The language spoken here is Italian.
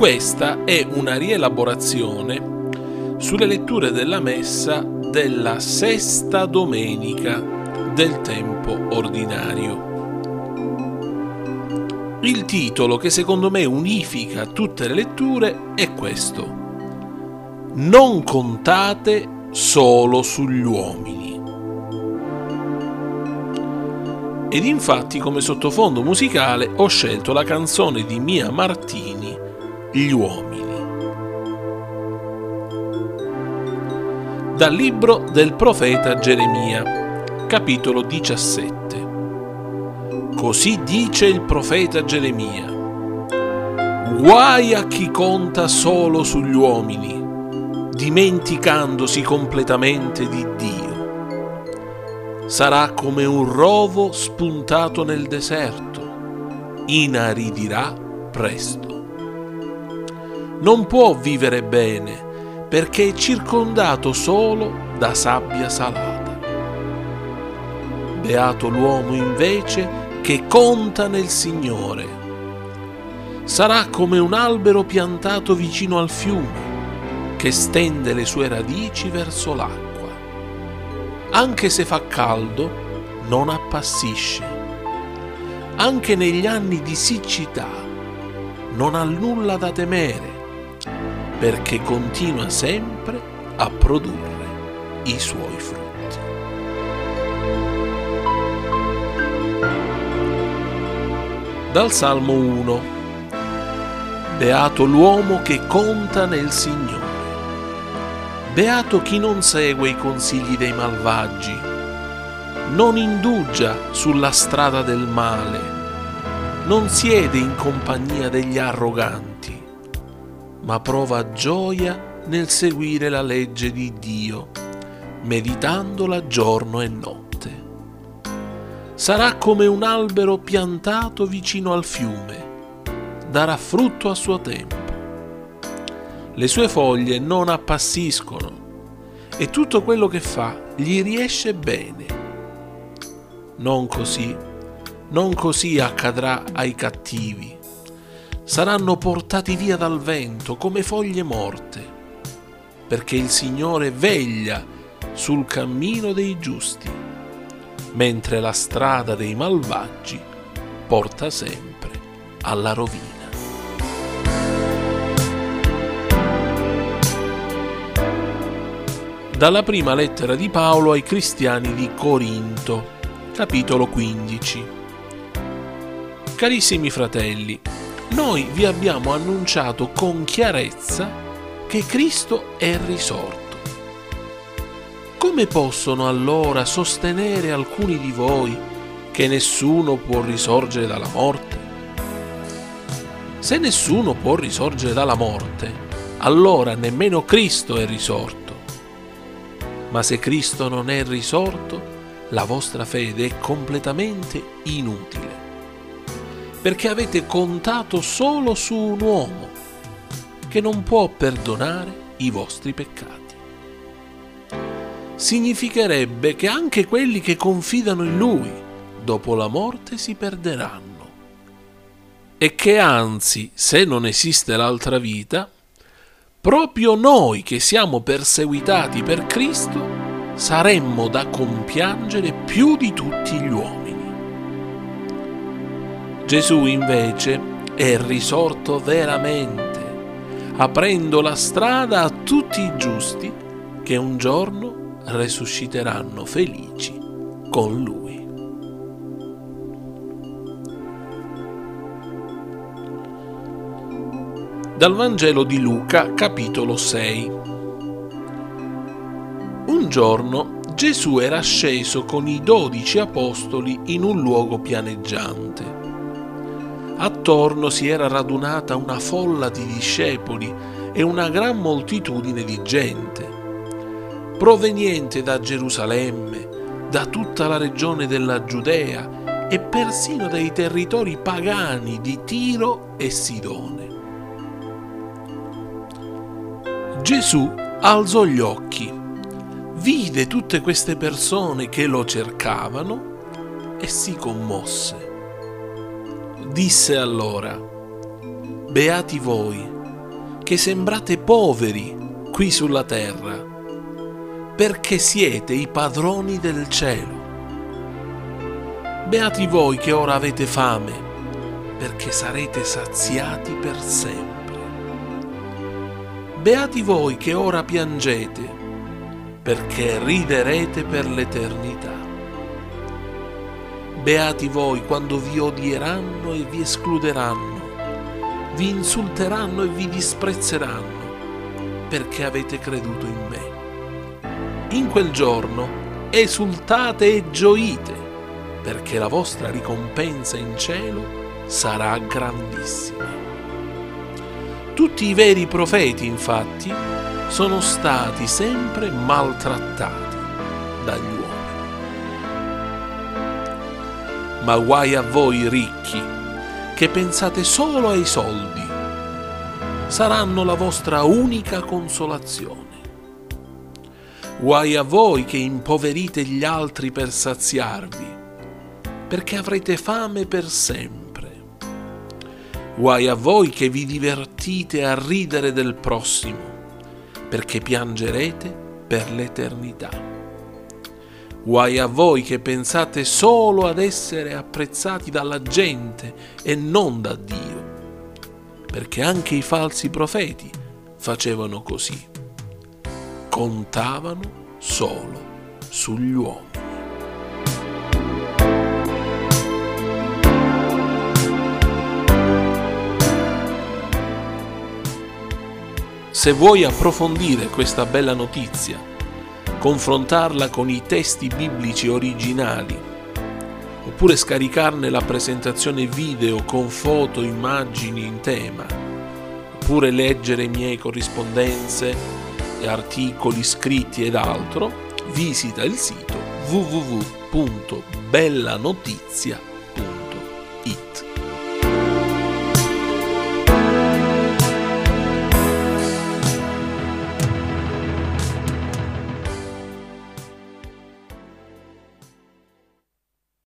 Questa è una rielaborazione sulle letture della Messa della sesta domenica del tempo ordinario. Il titolo che secondo me unifica tutte le letture è questo: non contate solo sugli uomini. Ed infatti come sottofondo musicale ho scelto la canzone di Mia Martini, Gli uomini. Dal libro del profeta Geremia, capitolo 17. Così dice il profeta Geremia: guai a chi conta solo sugli uomini, dimenticandosi completamente di Dio. Sarà come un rovo spuntato nel deserto, inaridirà presto. Non può vivere bene perché è circondato solo da sabbia salata. Beato l'uomo invece che conta nel Signore. Sarà come un albero piantato vicino al fiume, che stende le sue radici verso l'acqua. Anche se fa caldo, non appassisce. Anche negli anni di siccità, non ha nulla da temere, perché continua sempre a produrre i suoi frutti. Dal Salmo 1. Beato l'uomo che conta nel Signore. Beato chi non segue i consigli dei malvagi, non indugia sulla strada del male, non siede in compagnia degli arroganti, ma prova gioia nel seguire la legge di Dio, meditandola giorno e notte. Sarà come un albero piantato vicino al fiume, darà frutto a suo tempo. Le sue foglie non appassiscono e tutto quello che fa gli riesce bene. Non così accadrà ai cattivi. Saranno portati via dal vento come foglie morte, perché il Signore veglia sul cammino dei giusti, mentre la strada dei malvagi porta sempre alla rovina. Dalla prima lettera di Paolo ai cristiani di Corinto, capitolo 15. Carissimi fratelli, noi vi abbiamo annunciato con chiarezza che Cristo è risorto. Come possono allora sostenere alcuni di voi che nessuno può risorgere dalla morte? Se nessuno può risorgere dalla morte, allora nemmeno Cristo è risorto. Ma se Cristo non è risorto, la vostra fede è completamente inutile, perché avete contato solo su un uomo che non può perdonare i vostri peccati. Significherebbe che anche quelli che confidano in Lui, dopo la morte si perderanno, e che anzi, se non esiste l'altra vita, proprio noi che siamo perseguitati per Cristo saremmo da compiangere più di tutti gli uomini. Gesù invece è risorto veramente, aprendo la strada a tutti i giusti che un giorno resusciteranno felici con Lui. Dal Vangelo di Luca, capitolo 6. Un giorno Gesù era sceso con i 12 apostoli in un luogo pianeggiante. Attorno si era radunata una folla di discepoli e una gran moltitudine di gente, proveniente da Gerusalemme, da tutta la regione della Giudea e persino dai territori pagani di Tiro e Sidone. Gesù alzò gli occhi, vide tutte queste persone che lo cercavano e si commosse. Disse allora: beati voi, che sembrate poveri qui sulla terra, perché siete i padroni del cielo. Beati voi che ora avete fame, perché sarete saziati per sempre. Beati voi che ora piangete, perché riderete per l'eternità. Beati voi quando vi odieranno e vi escluderanno, vi insulteranno e vi disprezzeranno, perché avete creduto in me. In quel giorno esultate e gioite, perché la vostra ricompensa in cielo sarà grandissima. Tutti i veri profeti, infatti, sono stati sempre maltrattati dagli uomini. Ma guai a voi ricchi, che pensate solo ai soldi. Saranno la vostra unica consolazione. Guai a voi che impoverite gli altri per saziarvi, perché avrete fame per sempre. Guai a voi che vi divertite a ridere del prossimo, perché piangerete per l'eternità. Guai a voi che pensate solo ad essere apprezzati dalla gente e non da Dio, perché anche i falsi profeti facevano così. Contavano solo sugli uomini. Se vuoi approfondire questa bella notizia, confrontarla con i testi biblici originali, oppure scaricarne la presentazione video con foto, immagini in tema, oppure leggere miei corrispondenze e articoli scritti ed altro, visita il sito www.bellanotizia.it.